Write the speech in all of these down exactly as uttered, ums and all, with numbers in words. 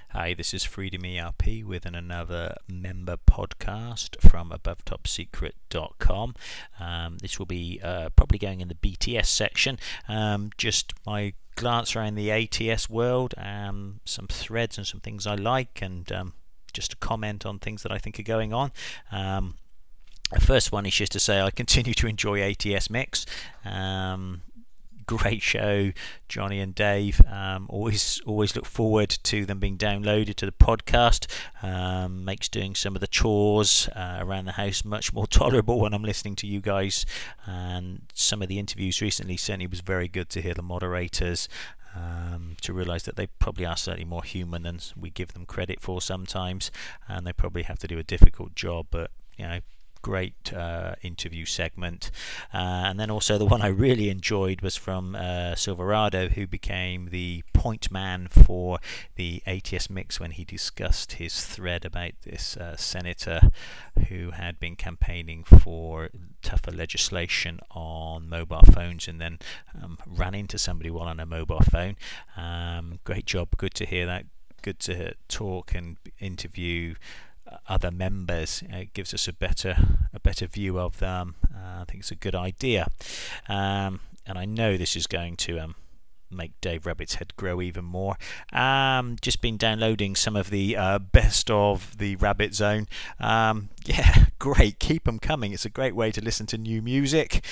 Hi, this is Freedom E R P with an another member podcast from above top secret dot com. Um, this will be uh, probably going in the B T S section. Um, just my glance around the A T S world, um, some threads and some things I like, and um, just a comment on things that I think are going on. Um, the first one is just to say I continue to enjoy A T S Mix. Um, Great show, Johnny and Dave. Um, always, always look forward to them being downloaded to the podcast. Um, makes doing some of the chores uh, around the house much more tolerable when I'm listening to you guys. And some of the interviews recently certainly was very good to hear the moderators. Um, to realise that they probably are certainly more human than we give them credit for sometimes, and they probably have to do a difficult job. But you know. Great uh, interview segment, uh, and then also the one I really enjoyed was from uh, Silverado, who became the point man for the A T S Mix when he discussed his thread about this uh, senator who had been campaigning for tougher legislation on mobile phones and then um, ran into somebody while on a mobile phone. Um, great job, good to hear that, good to talk and interview other members. It gives us a better a better view of them. uh, I think it's a good idea, um, and I know this is going to um, make Dave Rabbit's head grow even more. Um, just been downloading some of the uh, best of the Rabbit Zone. Um, yeah, great, keep them coming. It's a great way to listen to new music.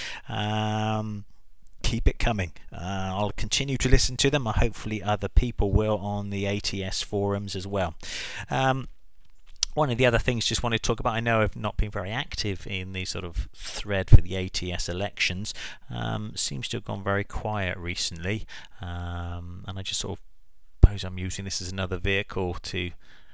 Um, keep it coming. uh, I'll continue to listen to them. Hopefully other people will on the A T S forums as well. um, One of the other things just wanted to talk about, I know I've not been very active in the sort of thread for the A T S elections. Um, seems to have gone very quiet recently, um, and I just sort of suppose I'm using this as another vehicle to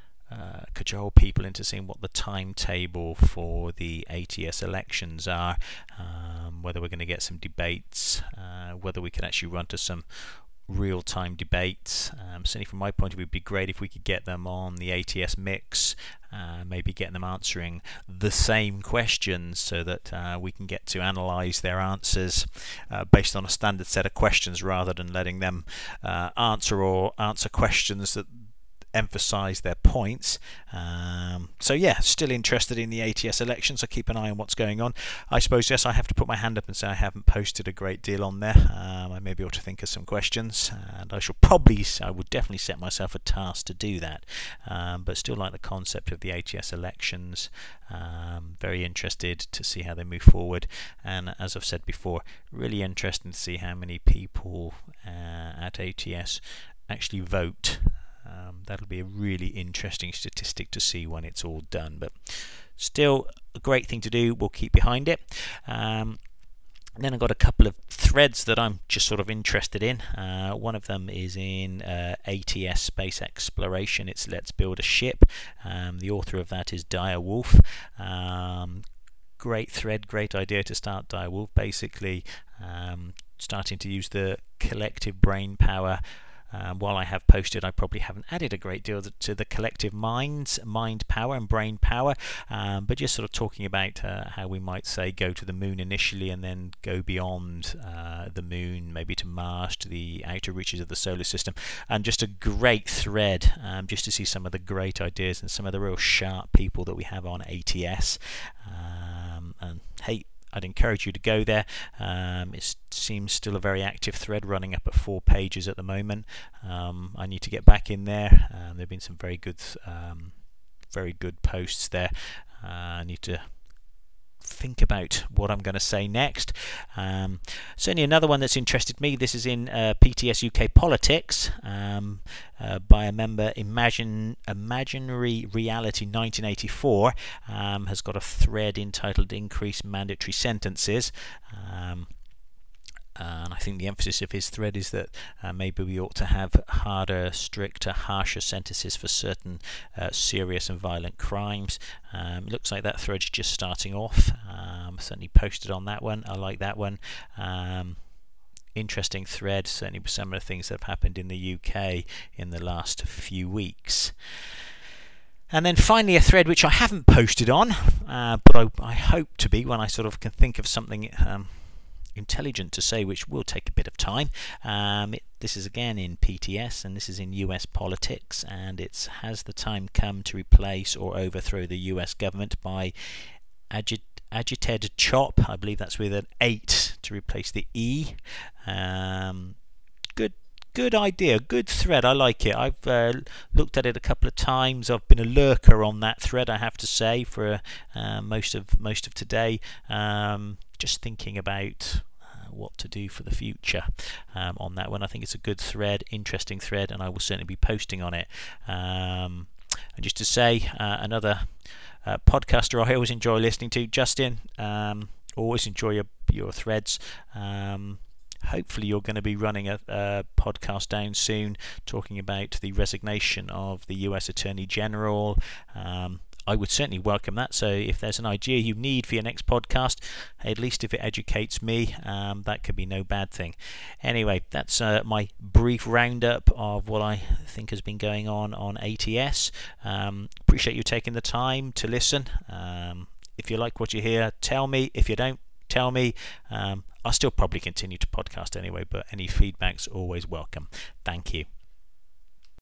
uh, cajole people into seeing what the timetable for the A T S elections are, um, whether we're going to get some debates, uh, whether we can actually run to some real-time debates. Um, certainly from my point of view, it would be great if we could get them on the A T S Mix, uh, maybe get them answering the same questions so that uh, we can get to analyse their answers uh, based on a standard set of questions rather than letting them uh, answer or answer questions that emphasise their points. Um, so yeah, still interested in the A T S elections. I keep an eye on what's going on. I suppose, yes, I have to put my hand up and say I haven't posted a great deal on there. Um, I may be able to think of some questions, and I shall probably, I would definitely set myself a task to do that. Um, but still like the concept of the A T S elections. Um, very interested to see how they move forward, and as I've said before, really interesting to see how many people uh, at A T S actually vote. Um, that'll be a really interesting statistic to see when it's all done, but still a great thing to do. We'll keep behind it. Um, and then I've got a couple of threads that I'm just sort of interested in. Uh, one of them is in uh, A T S Space Exploration. It's Let's Build a Ship. Um, the author of that is Dire Wolf. Um, great thread, great idea to start Dire Wolf. Basically um, starting to use the collective brain power. Um, while I have posted, I probably haven't added a great deal to the collective minds, mind power and brain power, um, but just sort of talking about uh, how we might say go to the moon initially and then go beyond uh, the moon, maybe to Mars, to the outer reaches of the solar system. And just a great thread, um, just to see some of the great ideas and some of the real sharp people that we have on A T S. Um, and hey, I'd encourage you to go there. Um, it seems still a very active thread, running up at four pages at the moment. Um, I need to get back in there. Um, there have been some very good, um, very good posts there. Uh, I need to think about what I'm going to say next. Um, certainly another one that's interested me. This is in uh, P T S U K Politics um, uh, by a member. Imagine Imaginary Reality nineteen eighty-four um, has got a thread entitled "Increase Mandatory Sentences." Um, And I think the emphasis of his thread is that uh, maybe we ought to have harder, stricter, harsher sentences for certain uh, serious and violent crimes. Um, it looks like that thread's just starting off. Um, certainly posted on that one. I like that one. Um, interesting thread, certainly with some of the things that have happened in the U K in the last few weeks. And then finally a thread which I haven't posted on, uh, but I, I hope to be when I sort of can think of something um, intelligent to say, which will take a bit of time. Um, it, this is again in P T S, and this is in U S politics, and it's has the time come to replace or overthrow the U S government by agit Agited Chop, I believe that's with an eight to replace the E. Um, good good idea, good thread, I like it. I've uh, looked at it a couple of times. I've been a lurker on that thread, I have to say, for uh, most of most of today. Um, just thinking about uh, what to do for the future um, on that one. I think it's a good thread, interesting thread, and I will certainly be posting on it. Um, and just to say, uh, another Uh, podcaster I always enjoy listening to, Justin. Um, always enjoy your your threads. Um, hopefully you're going to be running a, a podcast down soon talking about the resignation of the U S Attorney General. Um, I would certainly welcome that. So if there's an idea you need for your next podcast, at least if it educates me, um, that could be no bad thing. Anyway, that's uh, my brief roundup of what I think has been going on on A T S. Um, appreciate you taking the time to listen. Um, if you like what you hear, tell me. If you don't, tell me. Um, I'll still probably continue to podcast anyway, but any feedback's always welcome. Thank you.